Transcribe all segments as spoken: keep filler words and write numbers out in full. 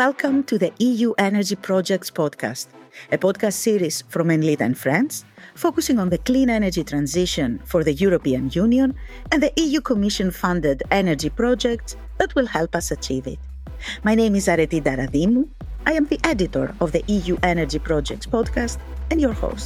Welcome to the E U Energy Projects podcast, a podcast series from Enlit and Friends, focusing on the clean energy transition for the European Union and the E U Commission-funded energy projects that will help us achieve it. My name is Areti Daradimou. I am the editor of the E U Energy Projects podcast and your host.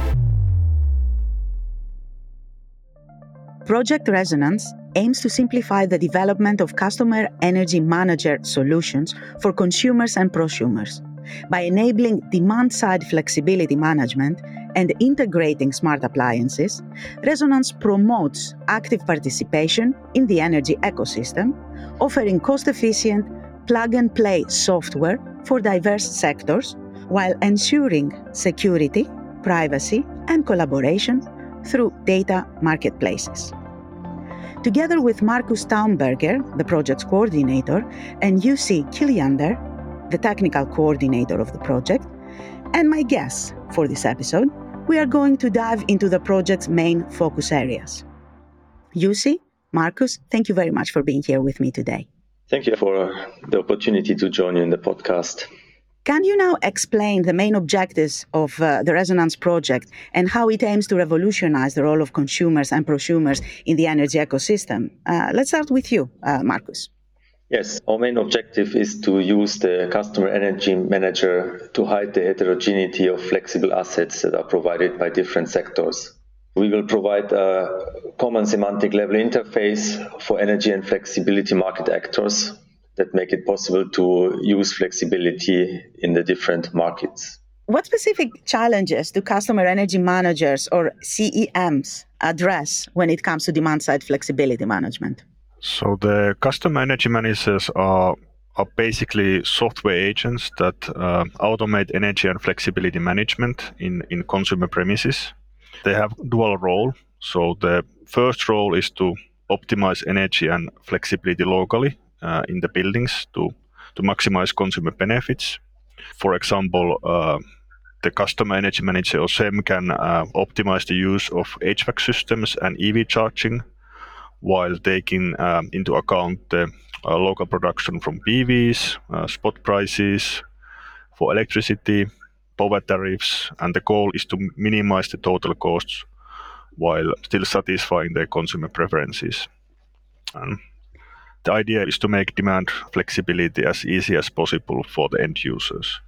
Project Resonance aims to simplify the development of customer energy manager solutions for consumers and prosumers. By enabling demand-side flexibility management and integrating smart appliances, Resonance promotes active participation in the energy ecosystem, offering cost-efficient, plug-and-play software for diverse sectors, while ensuring security, privacy, and collaboration through data marketplaces. Together with Markus Taumberger, the project's coordinator, and Jussi Kiljander, the technical coordinator of the project, and my guests for this episode, we are going to dive into the project's main focus areas. Jussi, Markus, thank you very much for being here with me today. Thank you for the opportunity to join you in the podcast. Can you now explain the main objectives of uh, the Resonance project and how it aims to revolutionize the role of consumers and prosumers in the energy ecosystem? Uh, let's start with you, uh, Markus. Yes, our main objective is to use the customer energy manager to hide the heterogeneity of flexible assets that are provided by different sectors. We will provide a common semantic level interface for energy and flexibility market actors that make it possible to use flexibility in the different markets. What specific challenges do customer energy managers or C E Ms address when it comes to demand-side flexibility management? So the customer energy managers are, are basically software agents that uh, automate energy and flexibility management in, in consumer premises. They have dual role. So the first role is to optimize energy and flexibility locally Uh, in the buildings to, to maximize consumer benefits. For example, uh, the customer energy manager or S E M can uh, optimize the use of H V A C systems and E V charging while taking um, into account the uh, local production from P Vs, uh, spot prices for electricity, power tariffs, and the goal is to minimize the total costs while still satisfying the consumer preferences. Um, The idea is to make demand flexibility as easy as possible for the end users.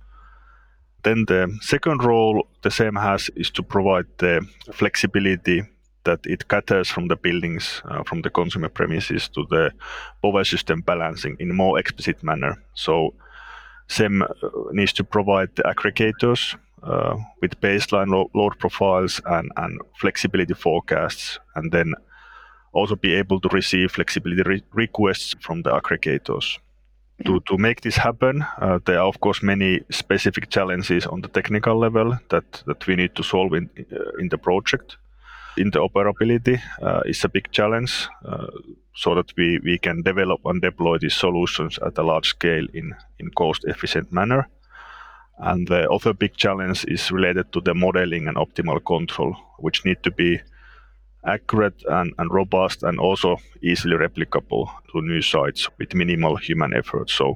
Then the second role the S E M has is to provide the flexibility that it gathers from the buildings, uh, from the consumer premises to the power system balancing in a more explicit manner. So S E M needs to provide the aggregators uh, with baseline lo- load profiles and, and flexibility forecasts, and then also be able to receive flexibility re- requests from the aggregators. Yeah. To, to make this happen, uh, there are of course many specific challenges on the technical level that, that we need to solve in, uh, in the project. Interoperability uh, is a big challenge uh, so that we, we can develop and deploy these solutions at a large scale in, in cost-efficient manner. And the other big challenge is related to the modeling and optimal control, which need to be accurate and, and robust and also easily replicable to new sites with minimal human effort. So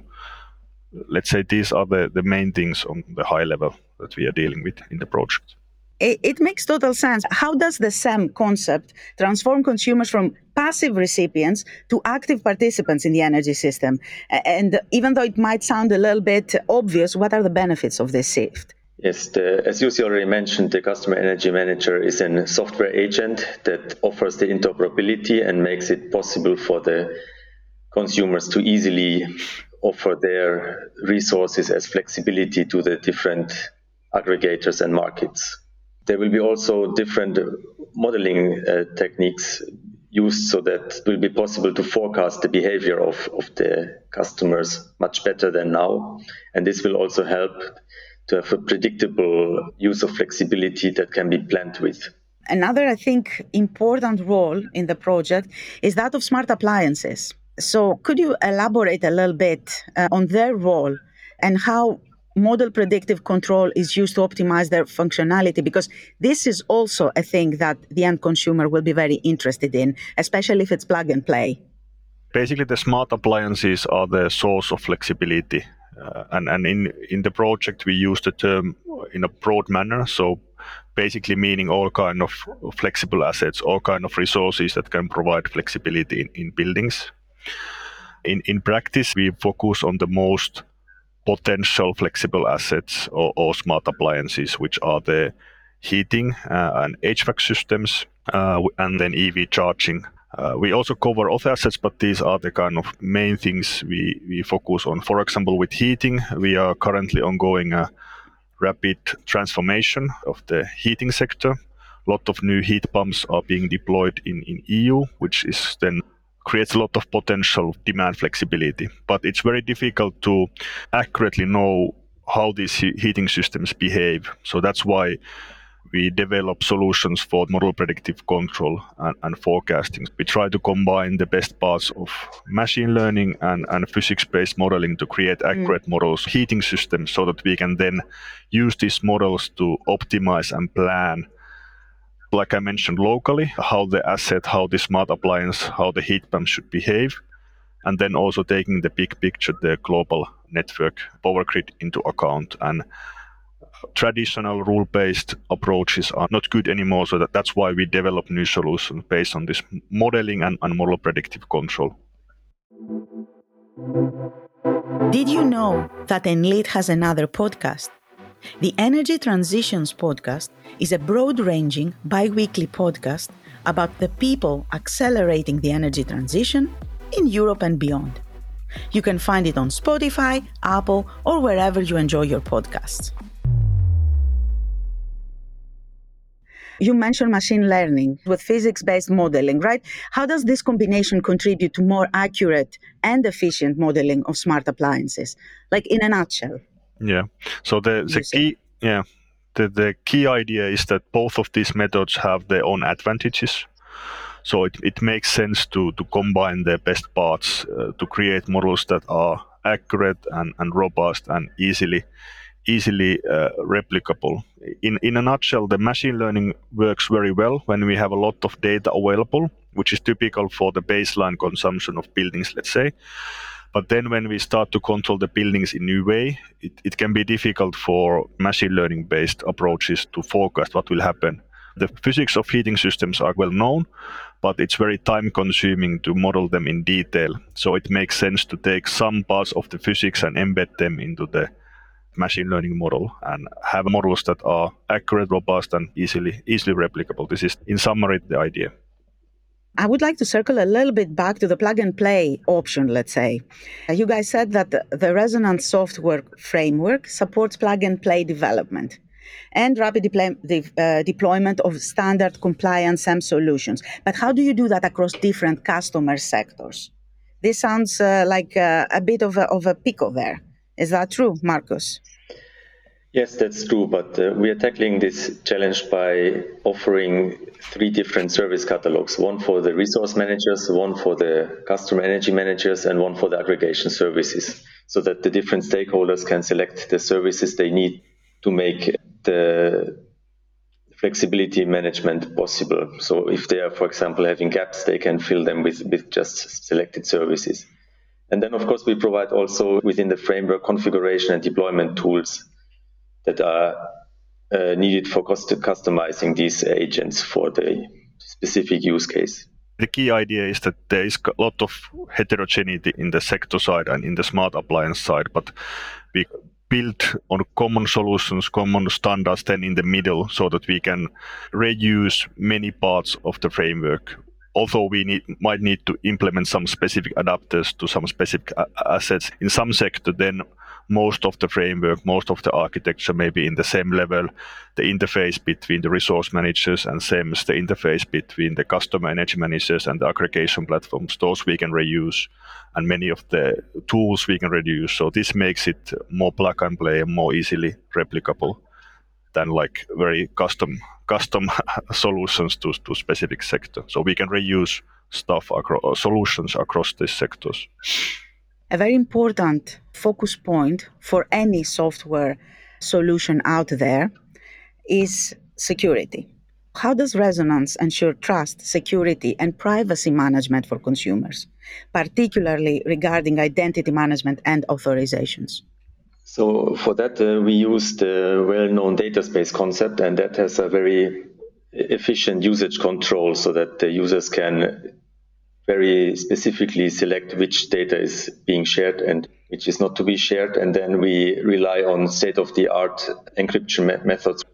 let's say these are the, the main things on the high level that we are dealing with in the project. It, it makes total sense. How does the S E M concept transform consumers from passive recipients to active participants in the energy system? And even though it might sound a little bit obvious, what are the benefits of this shift? Yes, the, as Jussi already mentioned, the Customer Energy Manager is a software agent that offers the interoperability and makes it possible for the consumers to easily offer their resources as flexibility to the different aggregators and markets. There will be also different modeling uh, techniques used so that it will be possible to forecast the behavior of, of the customers much better than now. And this will also help to have a predictable use of flexibility that can be planned with. Another, I think, important role in the project is that of smart appliances. So could you elaborate a little bit uh, on their role and how model predictive control is used to optimize their functionality? Because this is also a thing that the end consumer will be very interested in, especially if it's plug and play. Basically, the smart appliances are the source of flexibility Uh, and and in, in the project, we use the term in a broad manner. So basically meaning all kind of flexible assets, all kind of resources that can provide flexibility in, in buildings. In, in practice, we focus on the most potential flexible assets or, or smart appliances, which are the heating uh, and H V A C systems, uh, and then E V charging. Uh, we also cover other assets, but these are the kind of main things we, we focus on. For example, with heating, we are currently ongoing a rapid transformation of the heating sector. A lot of new heat pumps are being deployed in, in E U, which is then creates a lot of potential demand flexibility. But it's very difficult to accurately know how these he- heating systems behave. So that's why we develop solutions for model predictive control and, and forecasting. We try to combine the best parts of machine learning and, and physics-based modeling to create accurate mm. models, heating systems, so that we can then use these models to optimize and plan, like I mentioned, locally, how the asset, how the smart appliance, how the heat pump should behave, and then also taking the big picture, the global network power grid into account. And traditional rule-based approaches are not good anymore, so that, that's why we develop new solutions based on this modeling and, and model predictive control. Did you know that Enlit has another podcast? The Energy Transitions podcast is a broad-ranging, bi-weekly podcast about the people accelerating the energy transition in Europe and beyond. You can find it on Spotify, Apple, or wherever you enjoy your podcasts. You mentioned machine learning with physics-based modeling, right? How does this combination contribute to more accurate and efficient modeling of smart appliances? Like in a nutshell. Yeah. So the, the key, yeah, the, the key idea is that both of these methods have their own advantages. So it, it makes sense to, to combine their best parts uh, to create models that are accurate and, and robust and easily easily uh, replicable. In in a nutshell, the machine learning works very well when we have a lot of data available, which is typical for the baseline consumption of buildings, let's say. But then when we start to control the buildings in a new way, it, it can be difficult for machine learning-based approaches to forecast what will happen. The physics of heating systems are well known, but it's very time-consuming to model them in detail. So it makes sense to take some parts of the physics and embed them into the machine learning model and have models that are accurate, robust, and easily easily replicable. This is, in summary, the idea. I would like to circle a little bit back to the plug and play option, let's say. You guys said that the, the Resonance software framework supports plug and play development and rapid de- de- uh, deployment of standard compliant S E M solutions. But how do you do that across different customer sectors? This sounds uh, like uh, a bit of a, of a pickle there. Is that true, Markus? Yes, that's true. But uh, we are tackling this challenge by offering three different service catalogs, one for the resource managers, one for the customer energy managers, and one for the aggregation services, so that the different stakeholders can select the services they need to make the flexibility management possible. So if they are, for example, having gaps, they can fill them with, with just selected services. And then, of course, we provide also within the framework configuration and deployment tools that are uh, needed for cost- customizing these agents for the specific use case. The key idea is that there is a lot of heterogeneity in the sector side and in the smart appliance side, but we build on common solutions, common standards then in the middle so that we can reuse many parts of the framework. Although we need, might need to implement some specific adapters to some specific a- assets in some sector, then most of the framework, most of the architecture may be in the same level. The interface between the resource managers and S E Ms, the interface between the customer energy managers and the aggregation platforms, those we can reuse, and many of the tools we can reuse. So this makes it more plug and play and more easily replicable than like very custom custom solutions to, to specific sector. So we can reuse stuff, across, solutions across these sectors. A very important focus point for any software solution out there is security. How does Resonance ensure trust, security, and privacy management for consumers, particularly regarding identity management and authorizations? So for that, uh, we use the well-known data space concept, and that has a very efficient usage control so that the users can very specifically select which data is being shared and which is not to be shared. And then we rely on state-of-the-art encryption me- methods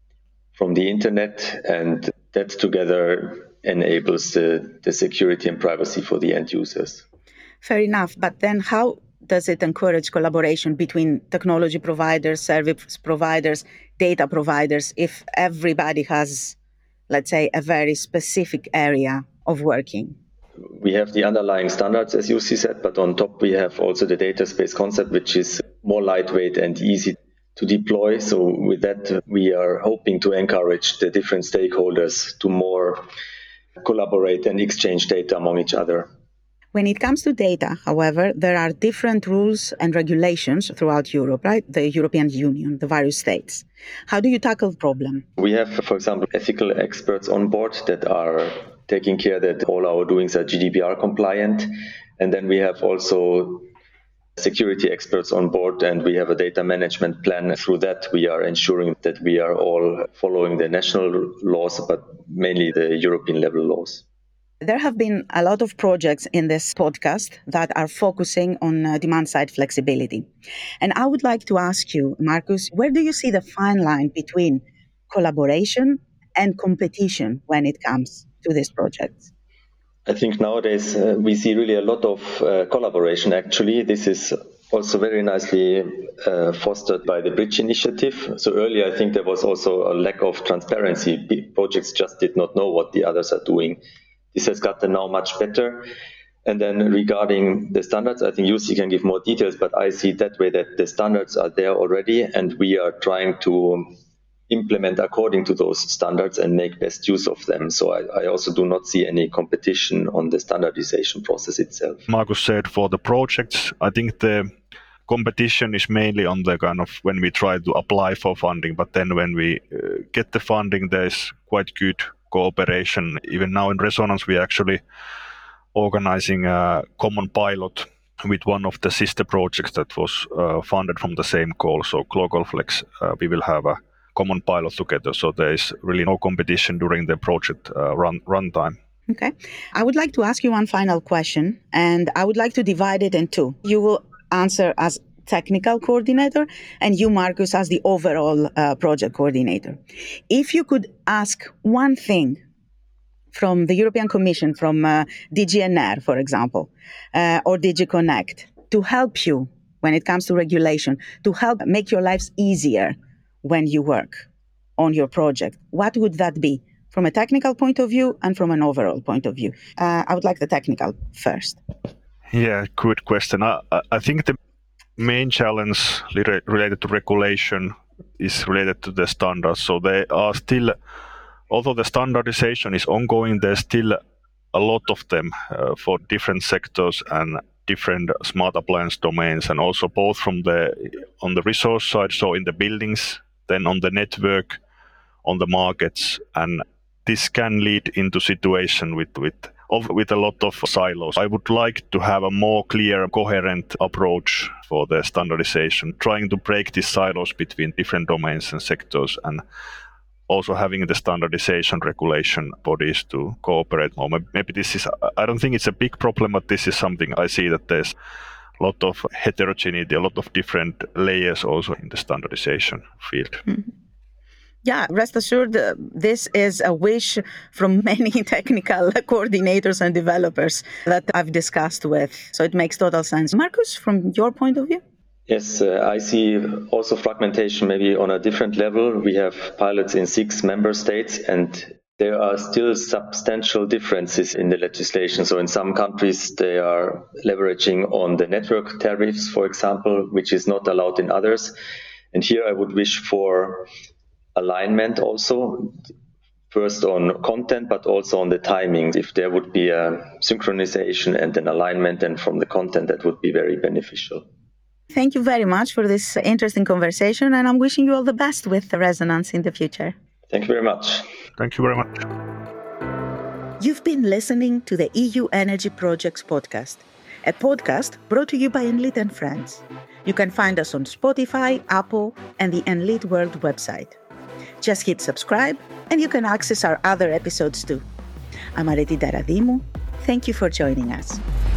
from the internet, and that together enables the, the security and privacy for the end users. Fair enough. But then how does it encourage collaboration between technology providers, service providers, data providers, if everybody has, let's say, a very specific area of working? We have the underlying standards, as Jussi said, but on top we have also the data space concept, which is more lightweight and easy to deploy. So with that, we are hoping to encourage the different stakeholders to more collaborate and exchange data among each other. When it comes to data, however, there are different rules and regulations throughout Europe, right? The European Union, the various states. How do you tackle the problem? We have, for example, ethical experts on board that are taking care that all our doings are G D P R compliant. And then we have also security experts on board, and we have a data management plan. Through that, we are ensuring that we are all following the national laws, but mainly the European level laws. There have been a lot of projects in this podcast that are focusing on uh, demand-side flexibility. And I would like to ask you, Markus, where do you see the fine line between collaboration and competition when it comes to these projects? I think nowadays uh, we see really a lot of uh, collaboration, actually. This is also very nicely uh, fostered by the Bridge Initiative. So earlier, I think there was also a lack of transparency. Projects just did not know what the others are doing. This has gotten now much better. And then regarding the standards, I think Jussi can give more details, but I see it that way that the standards are there already, and we are trying to implement according to those standards and make best use of them. So I, I also do not see any competition on the standardization process itself. Markus said for the projects, I think the competition is mainly on the kind of when we try to apply for funding, but then when we uh, get the funding, there's quite good cooperation. Even now in Resonance, we are actually organizing a common pilot with one of the sister projects that was uh, funded from the same call. So GlocalFlex, uh, we will have a common pilot together. So there is really no competition during the project uh, run runtime. Okay. I would like to ask you one final question, and I would like to divide it in two. You will answer as technical coordinator, and you, Markus, as the overall uh, project coordinator. If you could ask one thing from the European Commission, from uh, D G N R, for example, uh, or D G Connect, to help you when it comes to regulation, to help make your lives easier when you work on your project, what would that be from a technical point of view and from an overall point of view? Uh, I would like the technical first. Yeah, good question. I, I think the main challenge related to regulation is related to the standards. So they are still, although the standardization is ongoing, there's still a lot of them uh, for different sectors and different smart appliance domains, and also both from the on the resource side, so in the buildings, then on the network, on the markets, and this can lead into situation with with of, with a lot of silos. I would like to have a more clear, coherent approach for the standardization, trying to break these silos between different domains and sectors, and also having the standardization regulation bodies to cooperate more. Maybe this is, I don't think it's a big problem, but this is something I see that there's a lot of heterogeneity, a lot of different layers also in the standardization field. Mm-hmm. Yeah, rest assured, uh, this is a wish from many technical coordinators and developers that I've discussed with. So it makes total sense. Markus, from your point of view? Yes, uh, I see also fragmentation maybe on a different level. We have pilots in six member states, and there are still substantial differences in the legislation. So in some countries, they are leveraging on the network tariffs, for example, which is not allowed in others. And here I would wish for alignment also, first on content, but also on the timing. If there would be a synchronization and an alignment, and from the content, that would be very beneficial. Thank you very much for this interesting conversation, and I'm wishing you all the best with the Resonance in the future. Thank you very much. Thank you very much. You've been listening to the E U Energy Projects podcast. a podcast brought to you by Enlit and Friends. You can find us on Spotify, Apple, and the Enlit World website. Just hit subscribe, and you can access our other episodes too. I'm Areti Daradimou. Thank you for joining us.